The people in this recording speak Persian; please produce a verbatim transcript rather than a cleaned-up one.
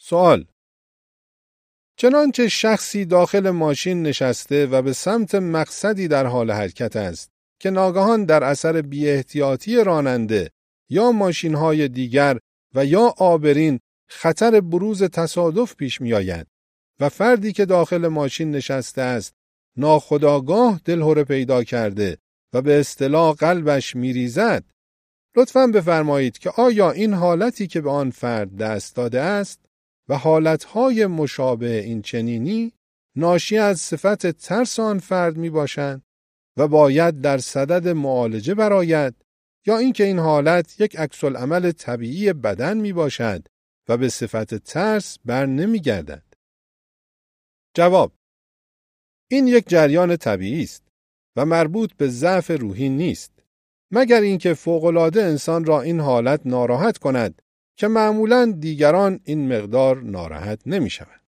سوال: چنانچه شخصی داخل ماشین نشسته و به سمت مقصدی در حال حرکت است که ناگهان در اثر بی‌احتیاطی راننده یا ماشین‌های دیگر و یا عابرین خطر بروز تصادف پیش می‌آید و فردی که داخل ماشین نشسته است ناخودآگاه دلهره پیدا کرده و به اصطلاح قلبش می‌ریزد، لطفاً بفرمایید که آیا این حالتی که به آن فرد دست داده است و حالتهای مشابه این چنینی ناشی از صفت ترس آن فرد می باشند و باید در صدد معالجه برآید، یا اینکه این حالت یک عکس‌العمل طبیعی بدن می باشد و به صفت ترس بر نمی گردد؟ جواب: این یک جریان طبیعی است و مربوط به ضعف روحی نیست، مگر اینکه فوق‌العاده انسان را این حالت ناراحت کند که معمولاً دیگران این مقدار ناراحت نمی شوند.